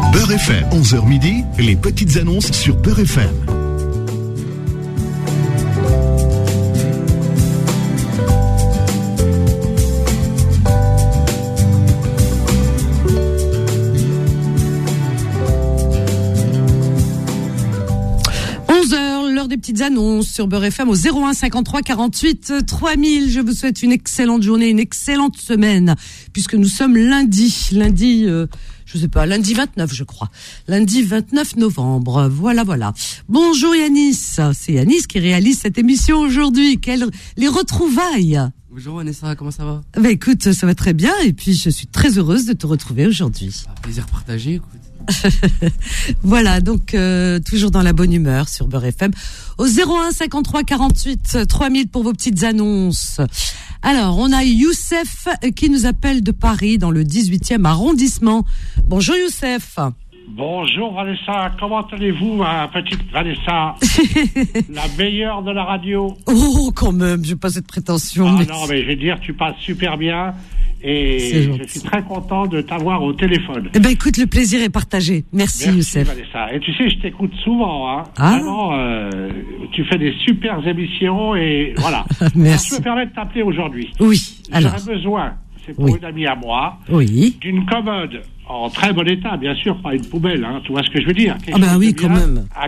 Beurre FM, 11h midi, les petites annonces sur Beurre FM. Des petites annonces sur Beurre FM au 01 53 48 3000. Je vous souhaite une excellente journée, une excellente semaine, puisque nous sommes lundi 29, je crois. Lundi 29 novembre. Voilà. Bonjour Yanis. C'est Yanis qui réalise cette émission aujourd'hui. Les retrouvailles. Bonjour Vanessa, comment ça va? Bah écoute, ça va très bien et puis je suis très heureuse de te retrouver aujourd'hui. Plaisir partagé, écoute. Voilà, donc toujours dans la bonne humeur sur Beurre FM au 01 53 48 3000 pour vos petites annonces. Alors, on a Youssef qui nous appelle de Paris dans le 18e arrondissement. Bonjour Youssef. Bonjour Vanessa, comment allez-vous ma petite Vanessa? La meilleure de la radio. Oh, quand même, j'ai pas cette prétention. Ah non, mais je veux dire, tu passes super bien. Et je suis très content de t'avoir au téléphone. Eh ben écoute, le plaisir est partagé. Merci Youssef. Vanessa. Et tu sais, je t'écoute souvent. Hein. Ah. Vraiment, tu fais des super émissions et voilà. Merci. Alors, je me permets de t'appeler aujourd'hui. Oui. Alors. J'aurais besoin, c'est pour une amie à moi, d'une commode en très bon état, bien sûr, pas une poubelle. Hein, tu vois ce que je veux dire? Ah ben oui, quand même. À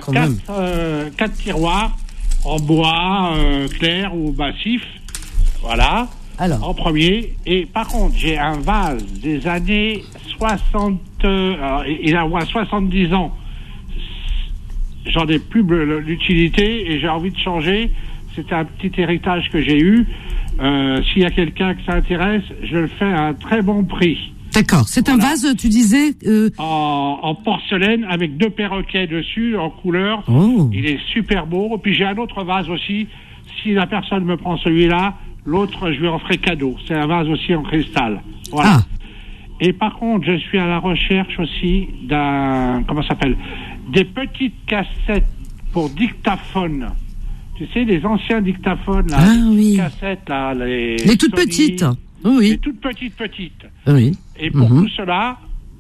4 tiroirs en bois clair ou massif. Voilà. Alors. En premier. Et par contre, j'ai un vase des années 60... il a au moins 70 ans. J'en ai plus l'utilité et j'ai envie de changer. C'est un petit héritage que j'ai eu. S'il y a quelqu'un que ça intéresse, je le fais à un très bon prix. D'accord. C'est un vase, tu disais... En porcelaine avec 2 perroquets dessus, en couleur. Oh. Il est super beau. Et puis j'ai un autre vase aussi. Si la personne me prend celui-là, l'autre, je lui en ferai cadeau. C'est un vase aussi en cristal. Voilà. Ah. Et par contre, je suis à la recherche aussi d'un... Comment ça s'appelle? Des petites cassettes pour dictaphone. Tu sais, les anciens dictaphones, là. Ah oui. Cassettes, là. Les toutes Sony, petites. Oui. Les toutes petites. Oui. Et pour tout cela,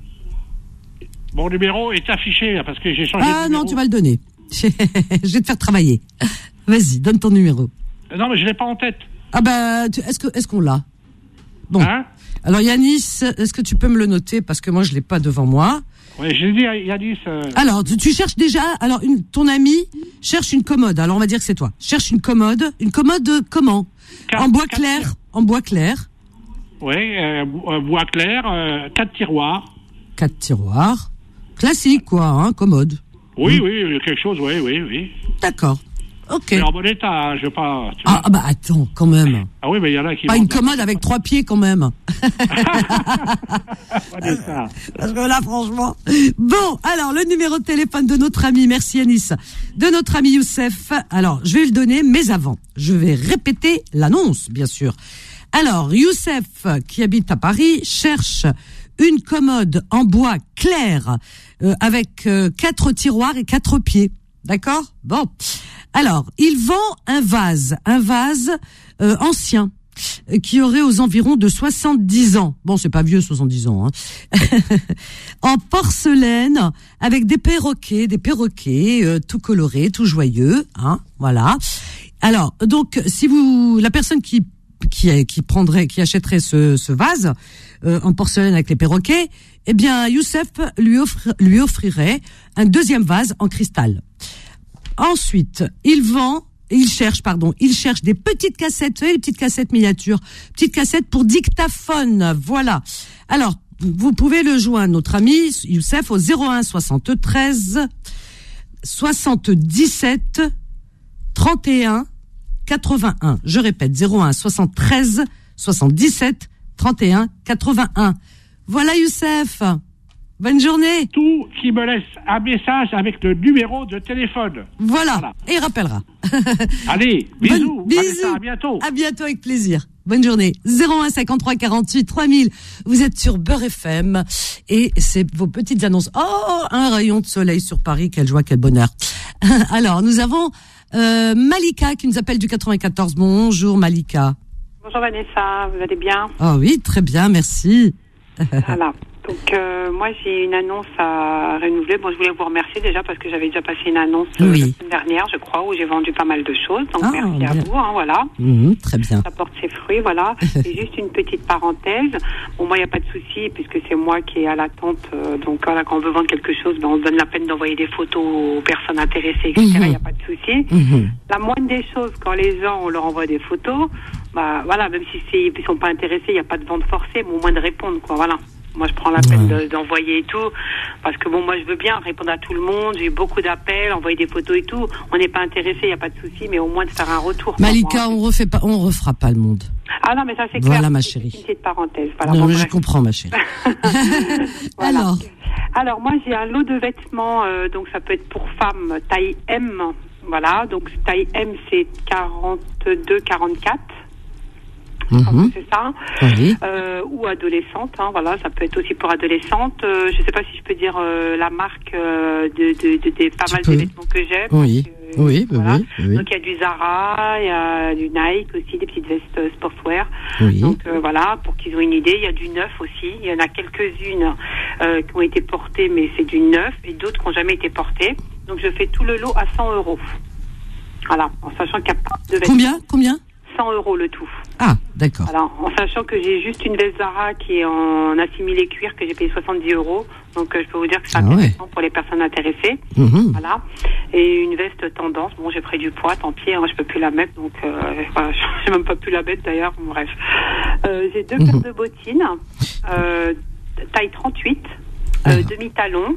mon numéro est affiché, là, parce que j'ai changé de numéro. Ah non, tu vas le donner. Je vais te faire travailler. Vas-y, donne ton numéro. Non, mais je l'ai pas en tête. Ah ben, est-ce qu'on l'a? Bon. Hein? Alors Yanis, est-ce que tu peux me le noter parce que moi je l'ai pas devant moi. Oui, j'ai dit à Yanis. Alors tu cherches déjà. Alors ton ami cherche une commode. Alors on va dire que c'est toi. Cherche une commode. Une commode comment? En bois clair. En bois clair. Oui, bois clair, 4 tiroirs. 4 tiroirs. Classique quoi, hein, commode. Oui, oui, quelque chose, oui. D'accord. Ok. Mais en bon état, hein, je veux pas... Ah bah attends, quand même. Ah oui, mais il y en a qui... Pas une commode avec 3 pieds quand même. Ça. Parce que là, franchement... Bon, alors, le numéro de téléphone de notre ami, merci Yanis, de notre ami Youssef. Alors, je vais le donner, mais avant, je vais répéter l'annonce, bien sûr. Alors, Youssef, qui habite à Paris, cherche une commode en bois clair, avec 4 tiroirs et 4 pieds. D'accord? Bon. Alors, il vend un vase ancien, qui aurait aux environs de 70 ans. Bon, c'est pas vieux, 70 ans, hein. En porcelaine, avec des perroquets, tout colorés, tout joyeux, hein, voilà. Alors, donc, si la personne qui achèterait ce vase, en porcelaine avec les perroquets, eh bien, Youssef lui offrirait un deuxième vase en cristal. Ensuite, il cherche des petites cassettes, les petites cassettes miniatures, petites cassettes pour dictaphone, voilà. Alors, vous pouvez le joindre, notre ami Youssef, au 01 73 77 31 81. Je répète, 01 73 77 31 81. Voilà Youssef. Bonne journée. Tout qui me laisse un message avec le numéro de téléphone. Voilà. Et il rappellera. Allez, bisous. Bisous. À bientôt. À bientôt avec plaisir. Bonne journée. 01 53 48 3000. Vous êtes sur Beurre FM et c'est vos petites annonces. Oh, un rayon de soleil sur Paris. Quelle joie, quel bonheur. Alors, nous avons Malika qui nous appelle du 94. Bonjour Malika. Bonjour Vanessa, vous allez bien? Oh oui, très bien, merci. Voilà. Donc moi j'ai une annonce à renouveler. Bon, je voulais vous remercier déjà parce que j'avais déjà passé une annonce la semaine dernière, je crois, où j'ai vendu pas mal de choses. Donc merci à vous, voilà. Très bien. Ça porte ses fruits, voilà. Et juste une petite parenthèse. Bon, moi il n'y a pas de souci puisque c'est moi qui est à l'attente. Donc voilà, quand on veut vendre quelque chose, on se donne la peine d'envoyer des photos aux personnes intéressées, etc. Il n'y a pas de souci. La moindre des choses, quand les gens on leur envoie des photos, bah voilà, même si ils sont pas intéressés, il n'y a pas de vente forcée, mais au moins de répondre, quoi. Voilà. Moi, je prends la peine d'envoyer et tout, parce que bon, moi, je veux bien répondre à tout le monde. J'ai eu beaucoup d'appels, envoyer des photos et tout. On n'est pas intéressé, il n'y a pas de souci, mais au moins de faire un retour. Malika, on refera pas le monde. Ah non, mais ça c'est clair. Voilà, ma chérie. C'est une petite parenthèse. Voilà, non, je comprends, ma chérie. Voilà. Alors, moi, j'ai un lot de vêtements, donc ça peut être pour femmes taille M. Voilà, donc taille M, c'est 42-44. C'est ça, ou adolescente, hein, voilà, ça peut être aussi pour adolescente. Je sais pas si je peux dire la marque des pas mal des vêtements que j'aime. Oui. Voilà. Donc il y a du Zara, il y a du Nike aussi, des petites vestes sportswear. Donc voilà, pour qu'ils aient une idée, il y a du neuf aussi. Il y en a quelques-unes qui ont été portées, mais c'est du neuf, et d'autres qui n'ont jamais été portées. Donc je fais tout le lot à 100 €. Voilà, en sachant qu'il n'y a pas de vêtements. Combien 100 € le tout. Ah, d'accord. Alors, en sachant que j'ai juste une veste Zara qui est en assimilé cuir que j'ai payé 70 €. Donc, je peux vous dire que c'est intéressant pour les personnes intéressées. Voilà. Et une veste tendance. Bon, j'ai pris du poids, tant pis, hein, je peux plus la mettre. Donc, voilà, j'ai même pas pu la mettre d'ailleurs. Bon, bref. J'ai 2 paires de bottines, taille 38, demi-talon.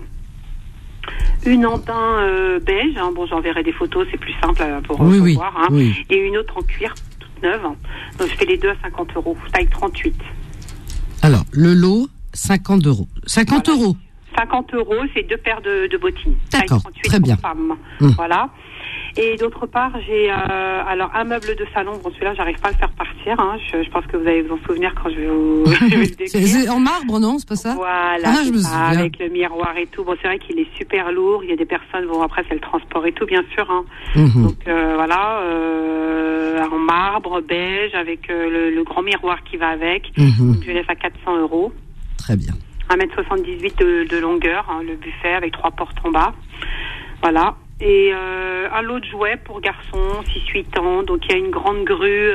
Une en daim beige. Hein, bon, j'enverrai des photos, c'est plus simple pour voir. Hein, et une autre en cuir toute neuve. Donc, je fais les deux à 50 €, taille 38. Alors, le lot, 50 €. 50 €. 50 €, c'est 2 paires de bottines. D'accord, taille 38 très bien. pour femmes. Voilà. Et d'autre part, j'ai alors un meuble de salon. Bon, celui-là, j'arrive pas à le faire partir. Hein. Je pense que vous allez vous en souvenir quand je vais vous le décrire. C'est en marbre, non? C'est pas ça? Voilà, je me souviens. avec le miroir et tout. Bon, c'est vrai qu'il est super lourd. Il y a des personnes, bon, après, c'est le transport et tout, bien sûr. Hein. Donc, voilà, en marbre, beige, avec le grand miroir qui va avec. Donc, je laisse à 400 €. Très bien. 1m78 de longueur, hein, le buffet avec 3 portes en bas. Voilà. Et un lot de jouets pour garçons, 6-8 ans. Donc il y a une grande grue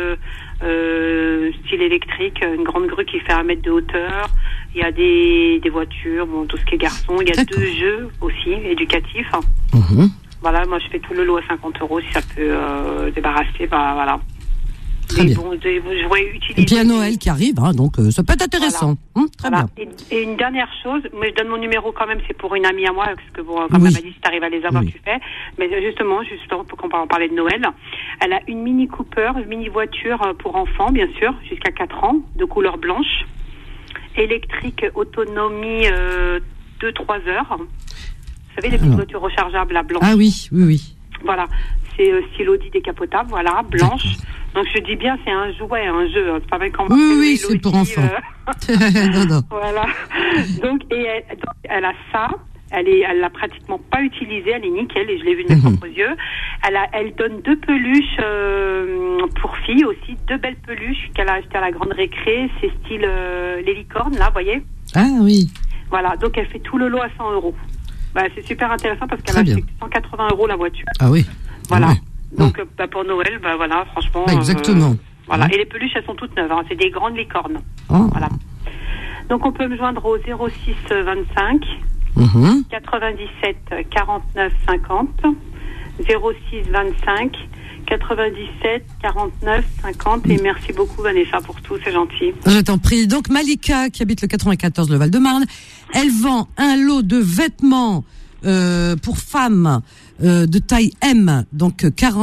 style électrique, une grande grue qui fait 1 mètre de hauteur. Il y a des voitures, bon, tout ce qui est garçon. Il y a 2 jeux aussi, éducatifs. Voilà, moi je fais tout le lot à 50 € si ça peut débarrasser, bah voilà. Très bien. Des jouets utilisés. Et puis il y a Noël qui arrive, hein, donc ça peut être intéressant. Voilà. Très bien. Et une dernière chose, mais je donne mon numéro quand même, c'est pour une amie à moi, parce que bon, comme elle m'a dit, si tu arrives à les avoir, tu fais. Mais justement, pour qu'on puisse en parler de Noël, elle a une Mini Cooper, une mini voiture pour enfants, bien sûr, jusqu'à 4 ans, de couleur blanche, électrique, autonomie 2-3 heures. Vous savez, les petites voitures rechargeables à blanche. Ah oui. Voilà, c'est style Audi décapotable, voilà, blanche. Donc je dis bien, c'est un jouet, un jeu. C'est pas mal quand oui, c'est pour enfants. Non. Voilà. Donc elle a ça. Elle l'a pratiquement pas utilisée. Elle est nickel et je l'ai vu de mes propres yeux. Elle donne 2 peluches pour filles aussi, 2 belles peluches qu'elle a achetées à la grande récré. C'est style les licornes là, vous voyez. Ah oui. Voilà. Donc elle fait tout le lot à 100 €. Bah, c'est super intéressant parce qu'elle a acheté 180 € la voiture. Ah oui. Voilà. Donc pour Noël, bah voilà, franchement. Exactement. Voilà. Et les peluches, elles sont toutes neuves. Hein. C'est des grandes licornes. Voilà. Donc on peut me joindre au 06 25 97 49 50 06 25 97 49 50 et merci beaucoup Vanessa pour tout, c'est gentil. Je t'en prie. Donc Malika qui habite le 94, le Val-de-Marne, elle vend un lot de vêtements pour femmes de taille M, donc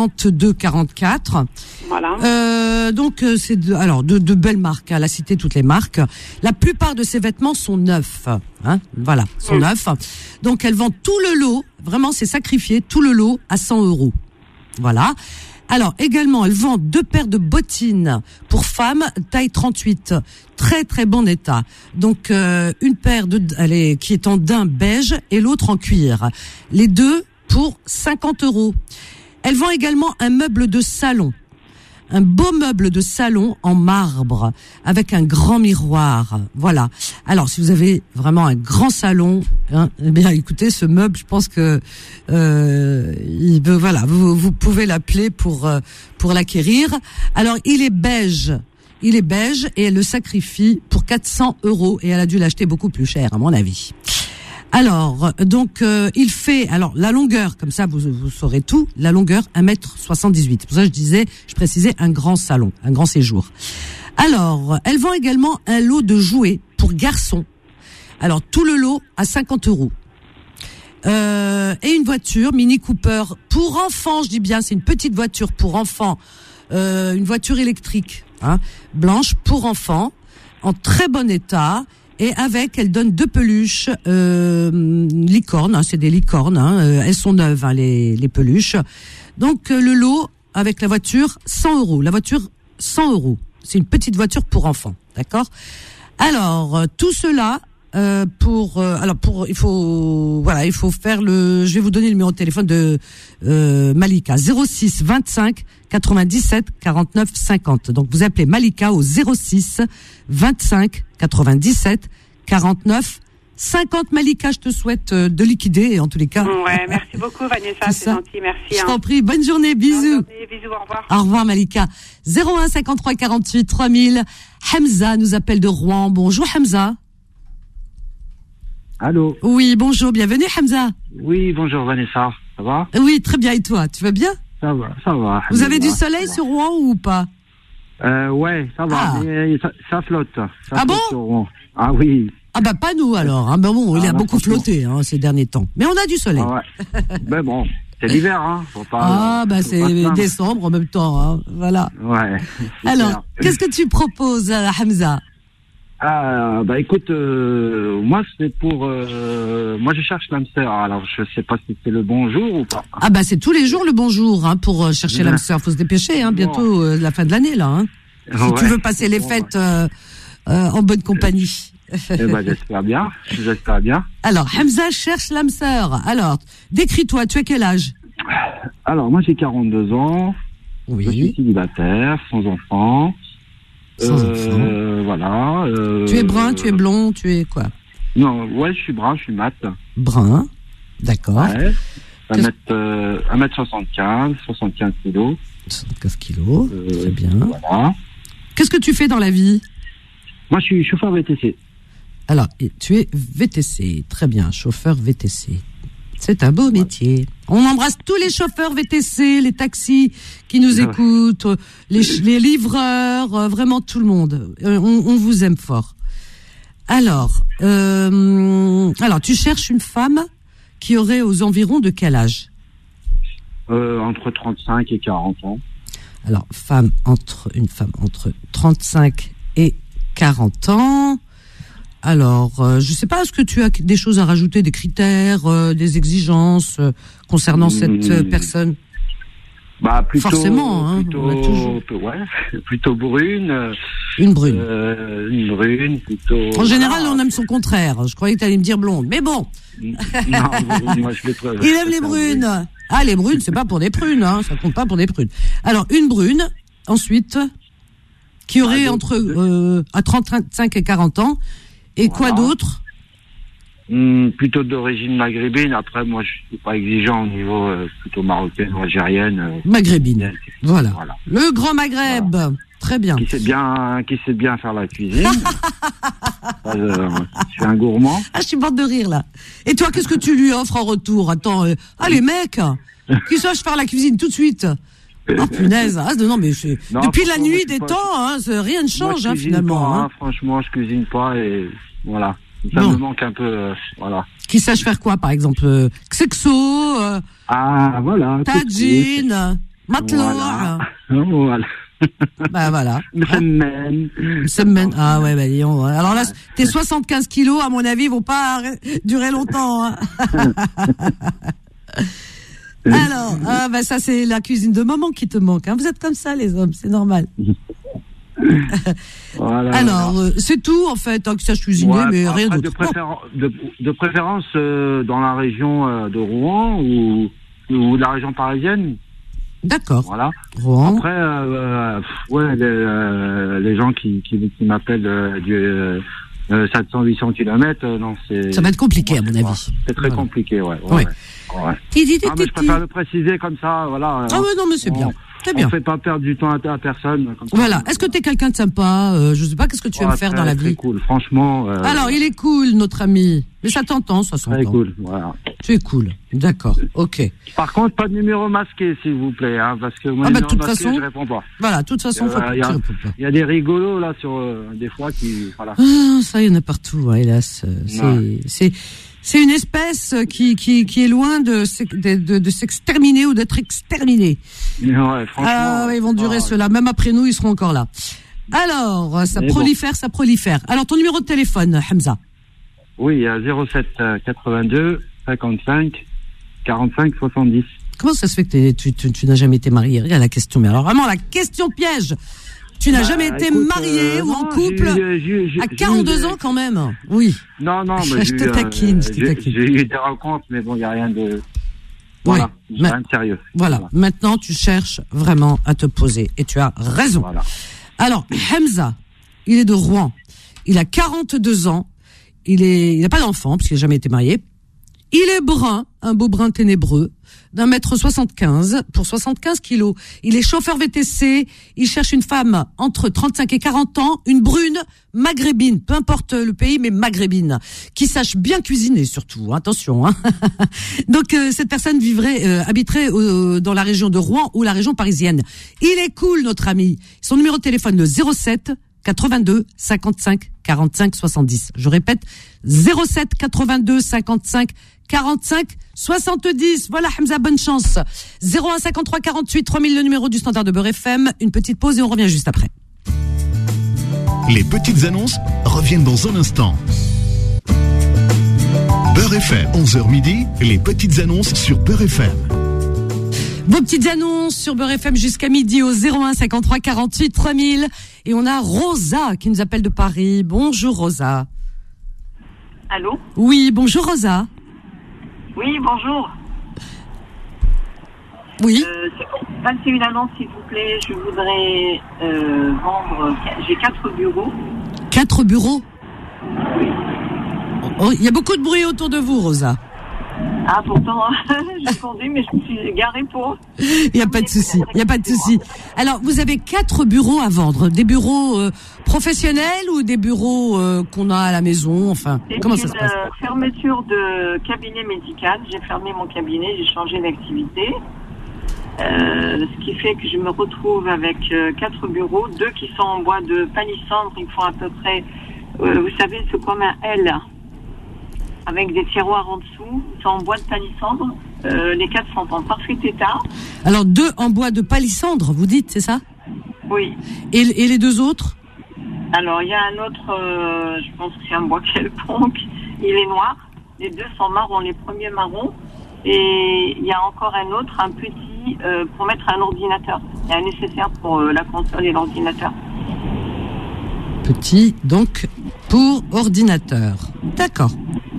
42-44. Voilà. Donc c'est de belles marques. Elle a cité toutes les marques. La plupart de ces vêtements sont neufs. Hein, voilà, sont neufs. Donc elle vend tout le lot. Vraiment, c'est sacrifié tout le lot à 100 €. Voilà. Alors également, elle vend 2 paires de bottines pour femmes taille 38, très très bon état. Donc une paire qui est en daim beige et l'autre en cuir. Les deux pour 50 €. Elle vend également un meuble de salon. un beau meuble de salon en marbre avec un grand miroir. Voilà. Alors, si vous avez vraiment un grand salon, eh bien, écoutez, ce meuble, je pense que voilà, vous pouvez l'appeler pour l'acquérir. Alors, il est beige et elle le sacrifie pour 400 €, et elle a dû l'acheter beaucoup plus cher, à mon avis. Alors, donc, il fait, alors, la longueur, comme ça, vous saurez tout, la longueur, 1,78 m. Pour ça, je précisais un grand salon, un grand séjour. Alors, elle vend également un lot de jouets pour garçons. Alors, tout le lot à 50 €. Et une voiture Mini Cooper pour enfants, je dis bien, c'est une petite voiture pour enfants, une voiture électrique, blanche pour enfants, en très bon état. Et avec, elle donne 2 peluches licornes, c'est des licornes, elles sont neuves, les peluches. Donc le lot avec la voiture, 100 €. La voiture, 100 €. C'est une petite voiture pour enfants, d'accord? Alors tout cela il faut faire je vais vous donner le numéro de téléphone de Malika, 06 25 97 49 50. Donc vous appelez Malika au 06 25 97 49 50. Malika, je te souhaite de liquider, en tous les cas. Ouais, merci beaucoup Vanessa, c'est gentil, merci. Je t'en prie, bonne journée, bisous. Bonne journée, bisous, au revoir. Au revoir Malika. 01 53 48 3000. Hamza nous appelle de Rouen. Bonjour Hamza. Allô. Oui, bonjour, bienvenue Hamza. Oui, bonjour Vanessa, ça va? Oui, très bien, et toi, tu vas bien? Ça va. Vous avez du soleil sur Rouen ou pas? Ouais, ça va, mais ça flotte. Ça flotte bon sur Rouen. Ah oui. Ah bah pas nous alors, il a beaucoup flotté ces derniers temps. Mais on a du soleil. Ah ouais. Ben bon, c'est l'hiver, Faut pas, c'est décembre en même temps, voilà. Ouais. Alors, qu'est-ce que tu proposes, Hamza? Bah écoute, moi c'est pour moi je cherche l'âme sœur, alors je sais pas si c'est le bon jour ou pas. Ah bah c'est tous les jours le bon jour pour chercher l'âme sœur, faut se dépêcher bientôt la fin de l'année là si tu veux passer les fêtes en bonne compagnie. Eh ben j'espère bien. Alors Hamza cherche l'âme sœur. Alors, décris-toi, tu as quel âge? Alors moi j'ai 42 ans. Oui. Je suis célibataire, sans enfant. Voilà. Tu es brun, tu es blond, tu es quoi? Non, ouais, je suis brun, je suis mat. Brun, d'accord. Ouais. 1m75, 75 kilos. 75 kilos, très bien. Voilà. Qu'est-ce que tu fais dans la vie? Moi, je suis chauffeur VTC. Alors, tu es VTC, très bien, chauffeur VTC. C'est un beau métier. On embrasse tous les chauffeurs VTC, les taxis qui nous écoutent, les livreurs, vraiment tout le monde. On vous aime fort. Alors, tu cherches une femme qui aurait aux environs de quel âge? Entre 35 et 40 ans. Alors, une femme entre 35 et 40 ans. Alors, je sais pas, est-ce que tu as des choses à rajouter, des critères, des exigences concernant cette personne? Bah plutôt. Forcément, plutôt brune. Une brune. Une brune, plutôt. En général, on aime son contraire. Je croyais que tu allais me dire blonde, mais bon. Non, moi je préfère. Il aime les brunes. Ah, les brunes, c'est pas pour des prunes, ça compte pas pour des prunes. Alors, une brune, ensuite, qui aurait à 35 et 40 ans. Et quoi d'autre? Plutôt d'origine maghrébine. Après, moi, je suis pas exigeant au niveau plutôt marocaine ou algérienne. Maghrébine. Voilà. Le Grand Maghreb. Voilà. Très bien. Qui sait bien faire la cuisine. Je suis un gourmand. Ah, je suis morte de rire, là. Et toi, qu'est-ce que tu lui offres en retour? Attends, les mecs, qui sache faire la cuisine tout de suite. Oh punaise, non mais depuis la nuit des temps, rien ne change finalement. Pas, franchement, je cuisine pas et voilà. Ça me manque un peu, voilà. Qui sache faire quoi, par exemple? Xexo, voilà. Tadjine, Matlour. Voilà. Bah voilà. Semaine. Ah ouais, bah disons. Alors là, tes 75 kilos, à mon avis, vont pas durer longtemps. Alors, ça c'est la cuisine de maman qui te manque. Vous êtes comme ça les hommes, c'est normal. Voilà, alors, c'est tout en fait, que ça cuisiner, mais rien d'autre. De préférence dans la région de Rouen ou la région parisienne. D'accord. Voilà. Rouen. Après, les gens qui m'appellent du 700-800 km, non, c'est... Ça va être compliqué, à mon avis. C'est très compliqué, ouais. Ouais. Non, mais je préfère le préciser comme ça, voilà. Ah ouais, non, mais c'est bien. Très bien. On fait pas perdre du temps à personne. Comme ça. Voilà. Est-ce que t'es quelqu'un de sympa? Je sais pas, qu'est-ce que tu aimes faire dans la vie? Très cool, franchement. Alors, il est cool, notre ami. Mais ça t'entend, ça s'entend. Très cool, voilà. Tu es cool. D'accord. Ok. Par contre, pas de numéro masqué, s'il vous plaît, hein, parce que moi, de toute façon, je réponds pas. Voilà, de toute façon, faut que tu réponds pas. Il y a des rigolos, là, sur, des fois, qui, voilà. Ah, ça, il y en a partout, hein, hélas. C'est une espèce qui est loin de s'exterminer ou d'être exterminée. Ouais, franchement. Ah, ils vont durer ceux-là. Même après nous, ils seront encore là. Alors, ça prolifère. Alors, ton numéro de téléphone, Hamza? Oui, il y a 07 82 55 45 70. Comment ça se fait que tu n'as jamais été marié? Regarde la question. Mais alors, vraiment, la question piège. Tu n'as jamais été marié ou en couple à 42 ans quand même? Oui. Non, mais je te taquine. J'ai eu des rencontres, mais bon, il n'y a rien de... Voilà, rien de sérieux. Voilà, maintenant tu cherches vraiment à te poser et tu as raison. Voilà. Alors, Hamza, il est de Rouen. Il a 42 ans. Il n'a pas d'enfant puisqu'il n'a jamais été marié. Il est brun, un beau brun ténébreux, d'1m75 pour 75 kilos. Il est chauffeur VTC. Il cherche une femme entre 35 et 40 ans, une brune maghrébine, peu importe le pays, mais maghrébine, qui sache bien cuisiner surtout. Attention, hein. Donc cette personne habiterait dans la région de Rouen ou la région parisienne. Il est cool, notre ami. Son numéro de téléphone, le 07 82 55 45 70. Je répète, 07 82 55 45 70. Voilà, Hamza, bonne chance. 01 53 48 3000, le numéro du standard de Beurre FM. Une petite pause et on revient juste après. Les petites annonces reviennent dans un instant. Beurre FM, 11h midi, les petites annonces sur Beurre FM. Vos petites annonces sur Beurre FM jusqu'à midi au 01 53 48 3000. Et on a Rosa qui nous appelle de Paris. Bonjour Rosa. Allô? Oui, bonjour Rosa. Oui, bonjour. Oui. C'est pour passer une annonce, s'il vous plaît. Je voudrais vendre... J'ai 4 bureaux. 4 bureaux? Oui. Oh, il y a beaucoup de bruit autour de vous, Rosa. Ah, pourtant, j'attendais, mais je me suis garée pour... Il n'y a pas de souci, Alors, vous avez 4 bureaux à vendre. Des bureaux professionnels ou des bureaux qu'on a à la maison, enfin, comment ça se passe? C'est une fermeture de cabinet médical. J'ai fermé mon cabinet, j'ai changé d'activité. Ce qui fait que je me retrouve avec 4 bureaux, 2 qui sont en bois de palissandre. Ils font à peu près, vous savez, c'est comme un L, avec des tiroirs en dessous. Ils sont en bois de palissandre. Les 4 sont en parfait état. Alors 2 en bois de palissandre, vous dites, c'est ça? Oui. Et les 2 autres? Alors il y a un autre, je pense que c'est un bois quelconque. Il est noir. Les 2 sont marrons, les premiers marrons. Et il y a encore un autre, un petit, pour mettre un ordinateur. Il y a un nécessaire pour la console et l'ordinateur. Petit, donc, pour ordinateur. D'accord.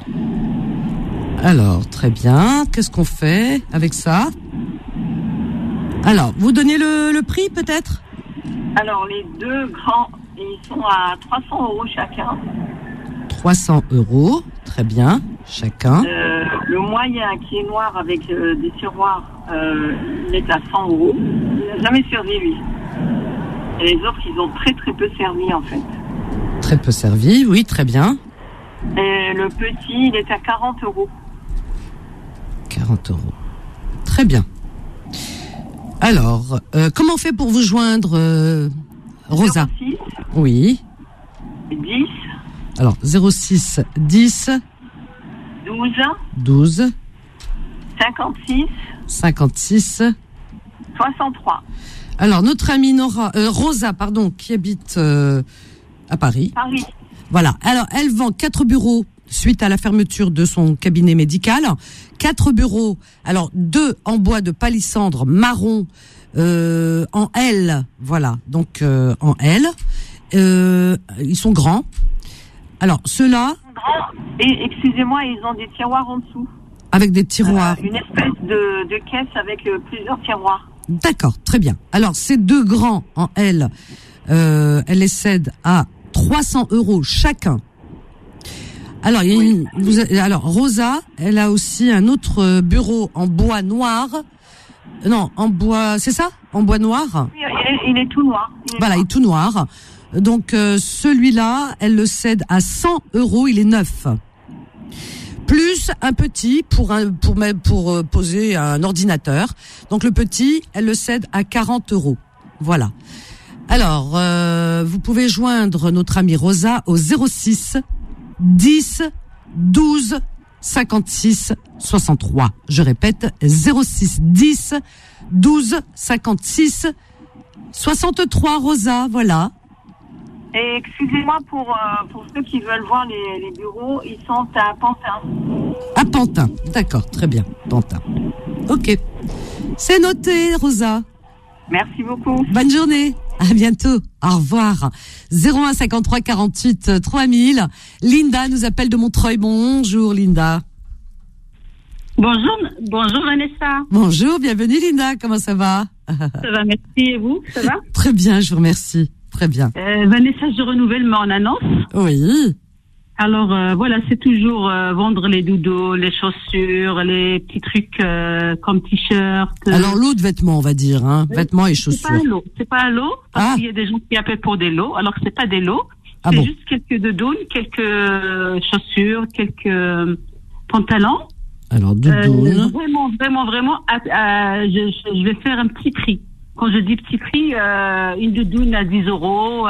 Alors, très bien. Qu'est-ce qu'on fait avec ça? Alors, vous donnez le prix, peut-être? Alors, les 2 grands, ils sont à 300 € chacun. 300 €, très bien, chacun. Le moyen, qui est noir avec des tiroirs, il est à 100 €. Il n'a jamais servi, lui. Et les autres, ils ont très très peu servi, en fait. Très peu servi, oui, très bien. Et le petit, il est à 40 €. 40 €. Très bien. Alors, comment on fait pour vous joindre, Rosa? 06 Oui. 10. Alors, 06 10 12 56 63. Alors, notre amie Rosa, qui habite à Paris. Paris. Voilà. Alors, elle vend 4 bureaux suite à la fermeture de son cabinet médical. 4 bureaux. Alors, 2 en bois de palissandre marron en L. Voilà. Donc, en L. Ils sont grands. Alors, ceux-là... Et, excusez-moi, ils ont des tiroirs en dessous. Avec des tiroirs. Une espèce de caisse avec plusieurs tiroirs. D'accord, très bien. Alors, ces 2 grands en L, elle les cède à 300 € chacun. Alors, alors, Rosa, elle a aussi un autre bureau en bois noir. Non, en bois, c'est ça? En bois noir? Oui, il est tout noir. Voilà, il est tout noir. Donc, celui-là, elle le cède à 100 €, il est neuf. Plus un petit pour poser un ordinateur. Donc, le petit, elle le cède à 40 €. Voilà. Alors, vous pouvez joindre notre amie Rosa au 06 10 12 56 63. Je répète, 06 10 12 56 63, Rosa, voilà. Et excusez-moi pour ceux qui veulent voir les bureaux, ils sont à Pantin. À Pantin, d'accord, très bien, Pantin. Ok, c'est noté, Rosa. Merci beaucoup. Bonne journée, à bientôt, au revoir. 01 53 48 3000. Linda nous appelle de Montreuil. Bonjour Linda. Bonjour Vanessa. Bonjour, bienvenue Linda, comment ça va? Ça va, merci, et vous, ça va? Très bien, je vous remercie, très bien. Vanessa, je renouvelle mon annonce. Oui. Alors voilà, c'est toujours vendre les doudous, les chaussures, les petits trucs comme t-shirts. Alors lot de vêtements, on va dire, hein, vêtements et chaussures. C'est pas un lot, parce qu'il y a des gens qui appellent pour des lots, alors que c'est pas des lots. Ah c'est bon? juste quelques doudous, quelques chaussures, quelques pantalons. Alors doudoune. Vraiment, je vais faire un petit prix. Quand je dis petit prix, une doudoune à 10 €,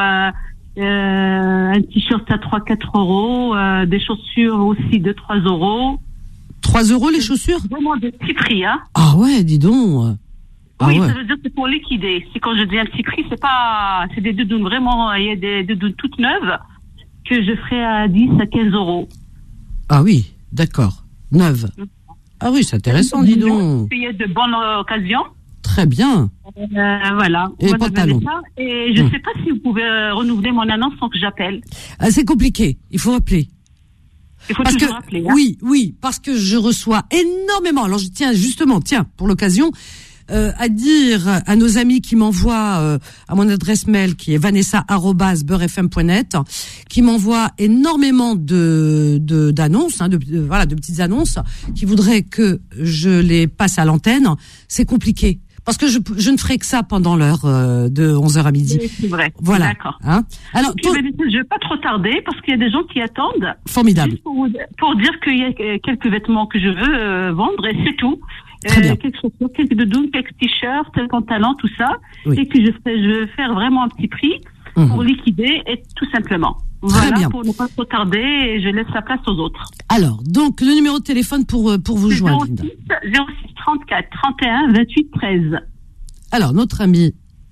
un t-shirt à 3-4 €, des chaussures aussi de 3 €. 3 € les chaussures? Vraiment des petits prix, hein. Ah ouais, dis donc. Oui, ouais. ça veut dire que c'est pour liquider. C'est quand je dis un petit prix, c'est des doudounes vraiment, il y a des doudounes toutes neuves que je ferai à 10 à 15 €. Ah oui, d'accord. Neuve. Ah oui, c'est intéressant, dis donc. Il y a de bonnes occasions. Très bien. Voilà. Et les pantalons. Et je ne sais pas si vous pouvez renouveler mon annonce sans que j'appelle. Ah, c'est compliqué. Il faut appeler. Il faut toujours appeler. Hein. Oui, parce que je reçois énormément. Alors je tiens pour l'occasion, à dire à nos amis qui m'envoient à mon adresse mail qui est vanessa@beurrefm.net, qui m'envoient énormément d'annonces, de petites annonces, qui voudraient que je les passe à l'antenne. C'est compliqué. Parce que je ne ferai que ça pendant l'heure de 11h à midi. Oui, c'est vrai. Voilà. D'accord. Hein. Alors, je ne vais pas trop tarder parce qu'il y a des gens qui attendent. Formidable. Juste pour dire qu'il y a quelques vêtements que je veux vendre et c'est tout. Très bien. Quelques chaussures, quelques doudounes, quelques t-shirts, pantalons, tout ça. Oui. Et puis je vais faire vraiment un petit prix pour liquider et tout simplement. Très bien. Pour ne pas trop tarder et je laisse la place aux autres. Alors, donc, le numéro de téléphone pour vous joindre, Linda. 06 34 31 28 13. Alors, notre amie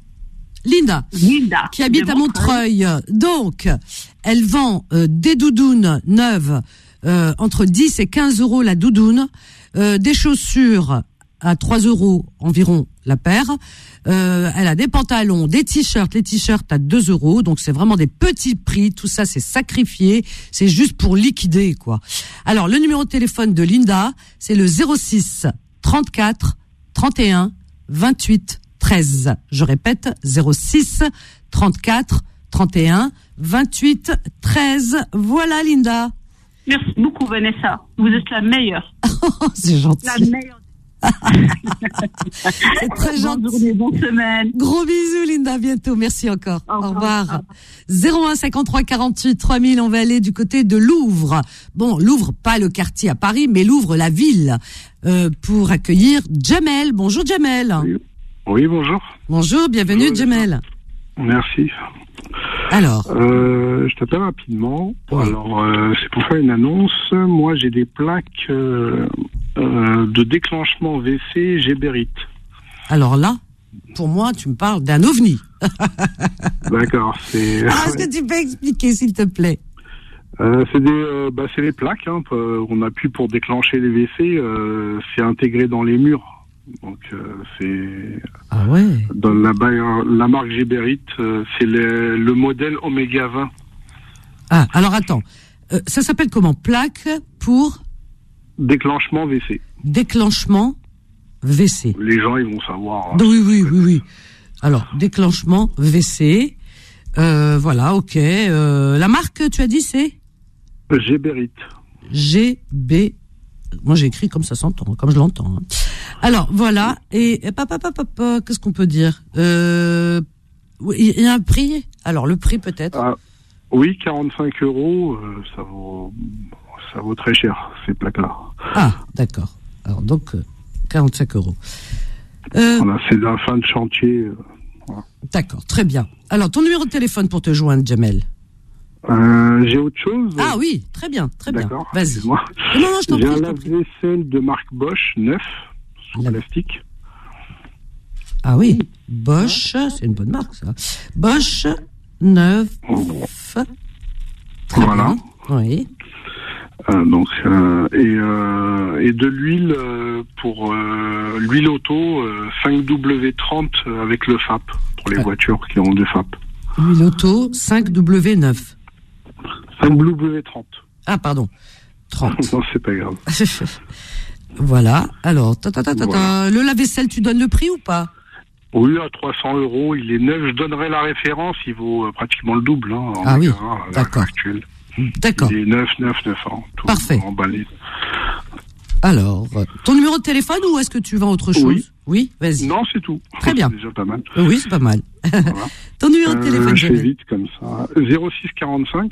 Linda, qui habite à Montreuil. Donc, elle vend des doudounes neuves entre 10 et 15 € la doudoune, des chaussures à 3 € environ la paire. Elle a des pantalons, des t-shirts, les t-shirts à 2 €. Donc c'est vraiment des petits prix. Tout ça c'est sacrifié. C'est juste pour liquider, quoi. Alors le numéro de téléphone de Linda, c'est le 06 34 31 28 13. Je répète, 06 34 31 28 13. Voilà Linda. Merci beaucoup Vanessa. Vous êtes la meilleure. C'est gentil. La meilleure. C'est très gentil. Bonne journée, bonne semaine. Gros bisous Linda, à bientôt. Merci encore. Au revoir. 01 53 48 3000, on va aller du côté de Louvre. Bon, Louvre, pas le quartier à Paris, mais Louvre, la ville, pour accueillir Jamel. Bonjour Jamel. Oui, bonjour. Bonjour, bienvenue Jamel. Merci. Alors, je t'appelle rapidement. Oui. Alors, c'est pour faire une annonce. Moi, j'ai des plaques de déclenchement WC Geberit. Alors là, pour moi, tu me parles d'un ovni. D'accord. Est-ce que tu peux expliquer, s'il te plaît? C'est les plaques. Hein, on appuie pour déclencher les WC. C'est intégré dans les murs. Donc c'est dans la marque Geberit, c'est le modèle Oméga 20. Ah, alors attends, ça s'appelle comment? Plaque pour déclenchement WC. Déclenchement WC. Les gens, ils vont savoir. Hein, oui. Alors, déclenchement WC. Voilà, ok. La marque, tu as dit, c'est Geberit. GB. Moi, j'ai écrit comme ça s'entend, comme je l'entends. Alors, voilà. Et qu'est-ce qu'on peut dire? Il y a un prix? Alors, le prix, peut-être? Oui, 45 €. Ça vaut très cher, ces plaques-là. Ah, d'accord. Alors, donc, 45 €. Voilà, c'est la fin de chantier. Voilà. D'accord, très bien. Alors, ton numéro de téléphone pour te joindre, Jamel? J'ai autre chose. Ah oui, très bien. D'accord, vas-y. Excuse-moi. Non, je t'en prie. J'ai un lave-vaisselle de marque Bosch, neuf, sous plastique. Ah oui, Bosch, c'est une bonne marque, ça. Bosch, neuf. Voilà. Bien. Oui. Donc, et de l'huile pour l'huile auto 5W30 avec le FAP, pour les voitures qui ont des FAP. L'huile auto 5W9. 5W30. Ah, pardon. 30. Non, c'est pas grave. Voilà. Alors, Voilà. Le lave-vaisselle, tu donnes le prix ou pas? Oui, à 300 €. Il est neuf. Je donnerai la référence. Il vaut pratiquement le double. Hein, ah oui, d'accord. Actuel. D'accord. Il est 9 ans. Tout parfait. Emballé. Alors, ton numéro de téléphone ou est-ce que tu vends autre chose? Oui, vas-y. Non, c'est tout. Très bien. C'est déjà pas mal. Oui, c'est pas mal. Voilà. Ton numéro de téléphone, je fais vite comme ça. 06 45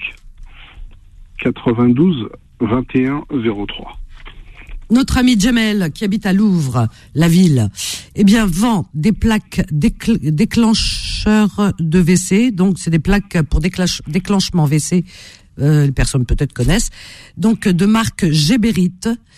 92 21 03. Notre ami Jamel, qui habite à Louvre, la ville, vend des plaques déclencheurs de WC. Donc, c'est des plaques pour déclenchement WC. Les personnes peut-être connaissent. Donc, de marque Geberit.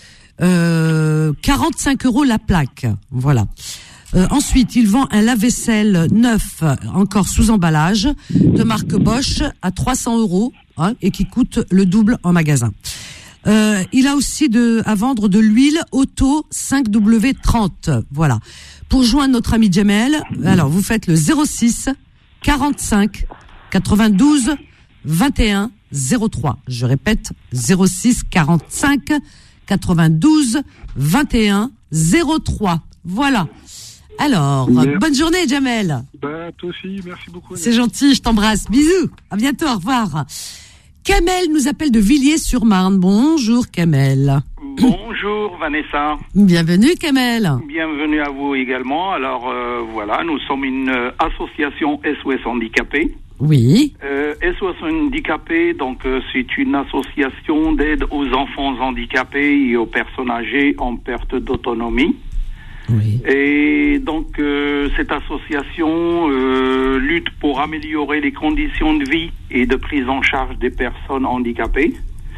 45 € la plaque. Voilà. Ensuite, il vend un lave-vaisselle neuf, encore sous emballage, de marque Bosch, à 300 €, et qui coûte le double en magasin. Il a aussi à vendre de l'huile auto 5W30. Voilà. Pour joindre notre ami Jamel, alors vous faites le 06 45 92 21 03. Je répète, 06 45 92 21 03. Voilà. Alors, bonne journée, Jamel. Toi aussi, merci beaucoup. C'est gentil, je t'embrasse. Bisous. À bientôt, au revoir. Kamel nous appelle de Villiers-sur-Marne. Bonjour, Kamel. Bonjour, Vanessa. Bienvenue, Kamel. Bienvenue à vous également. Alors, voilà, nous sommes une association SOS Handicapés. Oui. SOS Handicapés, donc, c'est une association d'aide aux enfants handicapés et aux personnes âgées en perte d'autonomie. Oui. Et donc, cette association lutte pour améliorer les conditions de vie et de prise en charge des personnes handicapées.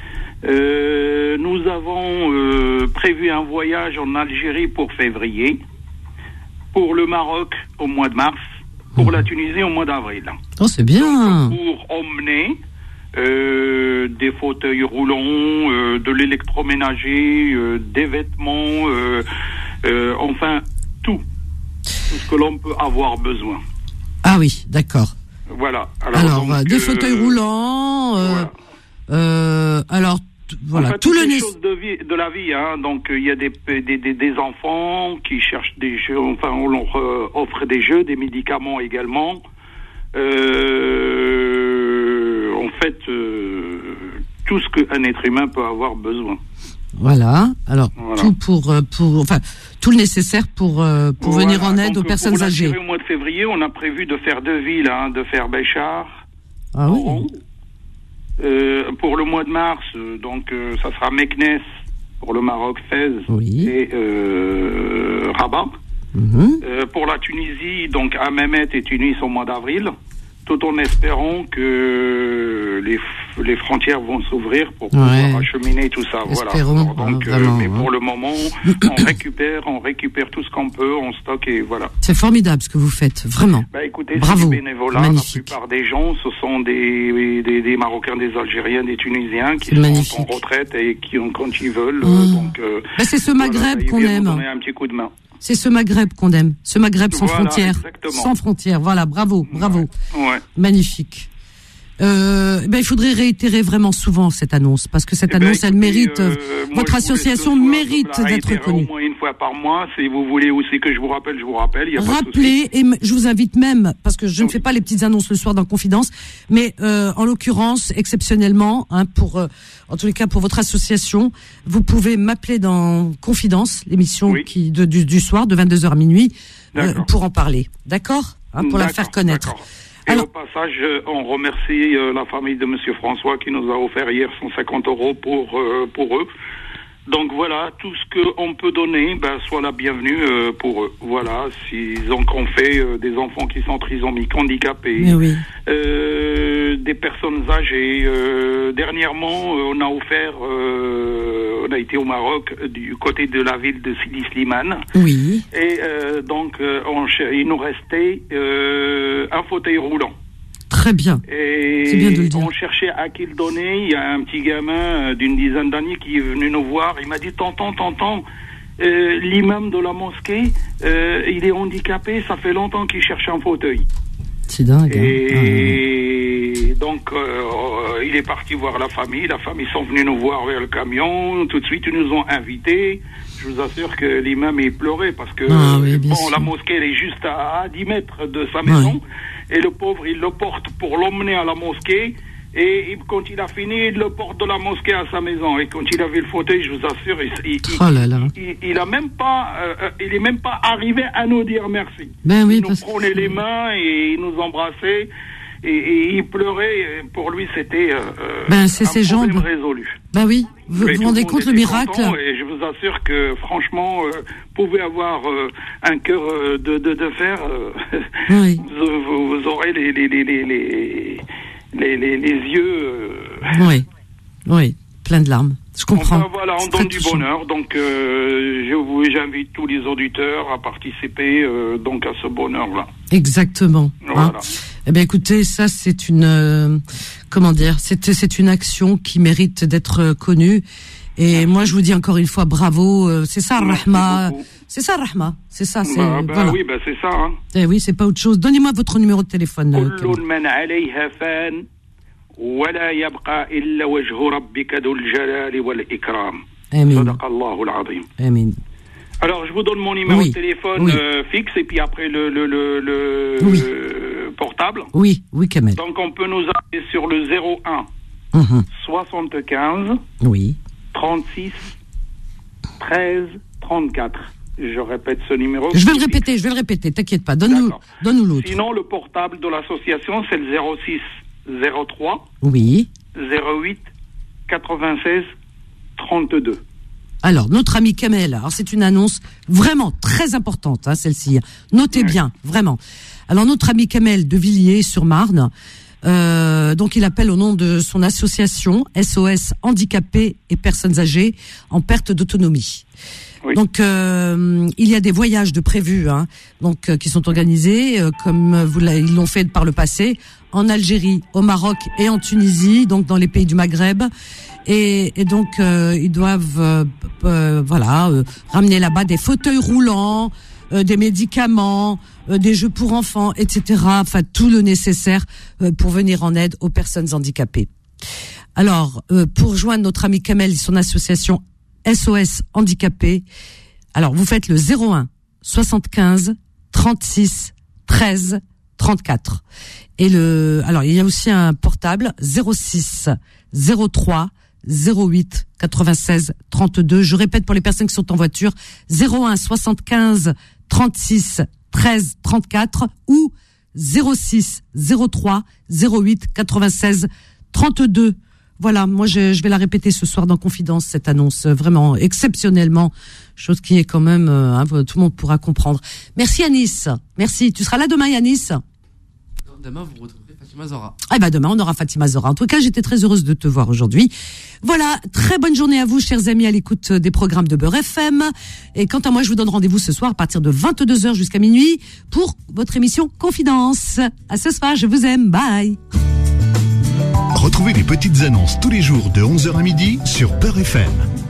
Nous avons prévu un voyage en Algérie pour février, pour le Maroc au mois de mars, pour la Tunisie au mois d'avril. Oh, c'est bien. Donc, pour emmener des fauteuils roulants, de l'électroménager, des vêtements, enfin tout ce que l'on peut avoir besoin. Ah oui, d'accord. Voilà. Alors donc, des fauteuils roulants. Voilà. Alors voilà, enfin, tout le choses de la vie. Hein. Donc il y a des enfants qui cherchent des jeux. Enfin, on leur offre des jeux, des médicaments également. En fait, tout ce qu'un être humain peut avoir besoin. Voilà. Alors tout tout le nécessaire pour venir en aide aux personnes âgées. Au mois de février, on a prévu de faire 2 villes, de faire Béchar. Ah oui. Pour le mois de mars, donc ça sera Meknès pour le Maroc, Fès et Rabat. Pour la Tunisie, donc à Mehmet et Tunis au mois d'avril, tout en espérant que les frontières vont s'ouvrir pour pouvoir acheminer tout ça. Espérons, voilà. Donc, mais pour le moment, on récupère tout ce qu'on peut, on stocke et voilà. C'est formidable ce que vous fêtes, vraiment. Écoutez, bravo. C'est du bénévolat. Magnifique. La plupart des gens, ce sont des Marocains, des Algériens, des Tunisiens qui sont en retraite et qui ont quand ils veulent. Donc, c'est ce Maghreb qu'on aime. Donner un petit coup de main. C'est ce Maghreb qu'on aime, ce Maghreb sans frontières. Exactement. Sans frontières, voilà, bravo. Ouais. Magnifique. il faudrait réitérer vraiment souvent cette annonce, parce que cette annonce, elle mérite, votre association mérite d'être connue. Au moins une fois par mois, si vous voulez aussi que je vous rappelle, y a Rappelez, et je vous invite même, parce que je ne fais pas les petites annonces le soir dans Confidence, mais en l'occurrence, exceptionnellement, en tous les cas pour votre association, vous pouvez m'appeler dans Confidence, l'émission du soir, de 22h à minuit, pour en parler. D'accord, pour la faire connaître. D'accord. Et au passage, on remercie la famille de Monsieur François qui nous a offert hier 150 € pour eux. Donc voilà, tout ce qu'on peut donner, soit la bienvenue pour eux. Voilà, s'ils ont fait des enfants qui sont trisomiques, handicapés, des personnes âgées. Dernièrement, on a offert, on a été au Maroc du côté de la ville de Sidi Slimane. Oui. Et donc, il nous restait un fauteuil roulant. Très bien. Et c'est bien de le dire. On cherchait à qui le donner. Il y a un petit gamin d'une dizaine d'années qui est venu nous voir. Il m'a dit, tonton, l'imam de la mosquée, il est handicapé. Ça fait longtemps qu'il cherche un fauteuil. C'est dingue. Et donc, il est parti voir la famille. La famille sont venus nous voir vers le camion. Tout de suite, ils nous ont invités. Je vous assure que l'imam, il pleurait parce que la mosquée, elle est juste à 10 mètres de sa maison. Et le pauvre, il le porte pour l'emmener à la mosquée. Et quand il a fini, il le porte de la mosquée à sa maison. Et quand il avait le fauteuil, je vous assure, il a même pas, il est même pas arrivé à nous dire merci. Il nous prenait les mains et il nous embrassait. Et il pleurait. Pour lui, c'était c'est un problème jambes résolu. Vous vous rendez compte le miracle? Et je vous assure que franchement, pouvez avoir un cœur de fer. Vous aurez les yeux. Oui, plein de larmes. Je comprends. Enfin, voilà, on donne du bonheur. Donc, j'invite tous les auditeurs à participer donc à ce bonheur-là. Exactement. Voilà. Eh bien, écoutez, ça, c'est une, c'est une action qui mérite d'être connue. Et moi, je vous dis encore une fois, bravo. C'est ça, Rahma. C'est ça, Rahma. C'est ça, c'est, voilà. Oui, c'est ça, hein. Eh oui, c'est pas autre chose. Donnez-moi votre numéro de téléphone. ولا يبقى إلا وجه ربك ذو الجلال والإكرام. صدق الله العظيم. Amen. Alors, je vous donne mon numéro de téléphone fixe et puis après le portable. Oui, Kamel. Donc, on peut nous appeler sur le 01 75 36 13 34. Je répète ce numéro. Je vais le répéter, t'inquiète pas. Donne-nous l'autre. Sinon, le portable de l'association, c'est le 06 03 08 96 32. Alors, notre ami Kamel, alors c'est une annonce vraiment très importante, celle-ci. Notez bien, vraiment. Alors, notre ami Kamel de Villiers-sur-Marne, donc il appelle au nom de son association SOS Handicapés et Personnes Âgées en perte d'autonomie. Oui. Donc, il y a des voyages de prévus, qui sont organisés, comme ils l'ont fait par le passé, en Algérie, au Maroc et en Tunisie, donc dans les pays du Maghreb. Et donc, ils doivent, ramener là-bas des fauteuils roulants, des médicaments, des jeux pour enfants, etc. Enfin, tout le nécessaire pour venir en aide aux personnes handicapées. Alors, pour joindre notre ami Kamel et son association SOS Handicapés, alors vous faites le 01 75 36 13 34. Et alors il y a aussi un portable 06 03 08 96 32. Je répète pour les personnes qui sont en voiture, 01 75 36 13 34 ou 06 03 08 96 32. Voilà, moi je vais la répéter ce soir dans Confidence, cette annonce, vraiment exceptionnellement, chose qui est quand même, tout le monde pourra comprendre. Merci Yanis, merci. Tu seras là demain Yanis? Demain vous retrouverez Fatima Zora. Demain on aura Fatima Zora. En tout cas, j'étais très heureuse de te voir aujourd'hui. Voilà, très bonne journée à vous, chers amis, à l'écoute des programmes de Beurre FM. Et quant à moi, je vous donne rendez-vous ce soir à partir de 22h jusqu'à minuit pour votre émission Confidence. À ce soir, je vous aime, bye. Retrouvez les petites annonces tous les jours de 11h à midi sur Beurre FM.